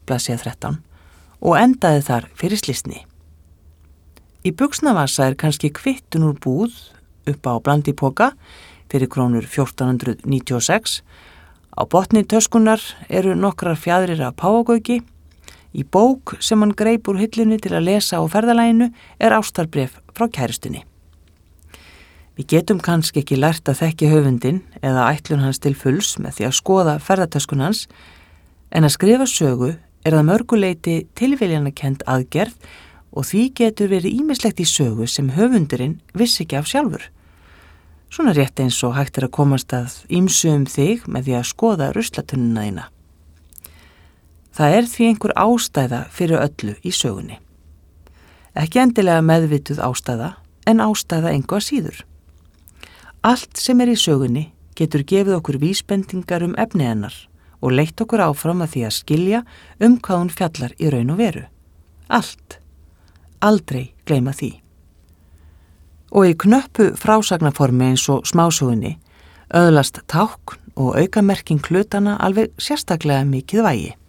blaðsíða 13, og endaði þar fyrir slysni. Í buxnavasa kannski kvittun úr búð upp á blandipoka fyrir krónur 1496. Á botni töskunnar eru nokkrar fjaðrir af páfagauki. Í bók sem hann greip úr hillunni til að lesa á ferðalaginu ástarbréf frá kærustunni. Við getum kannski ekki lært að þekki höfundinn eða ætlun hans til fulls með því að skoða ferðatöskun hans, en að skrifa sögu það mörguleyti tilviljanakend aðgerð og því getur verið ýmislegt í sögu sem höfundurinn vissi ekki af sjálfur. Svona rétt eins og hægt að komast að ýmsu þig með því að skoða ruslatunnuna þína. Það því einhver ástæða fyrir öllu í sögunni. Ekki endilega meðvituð ástæða, en ástæða engu að síður. Allt sem í sögunni getur gefið okkur vísbendingar efni hennar og leitt okkur áfram að því að skilja hvað hún fjallar í raun og veru. Allt. Aldrei gleyma því. Og í knöppu frásagnaformi eins og smásögunni öðlast tákn og aukamerking hlutana alveg sérstaklega mikið vægi.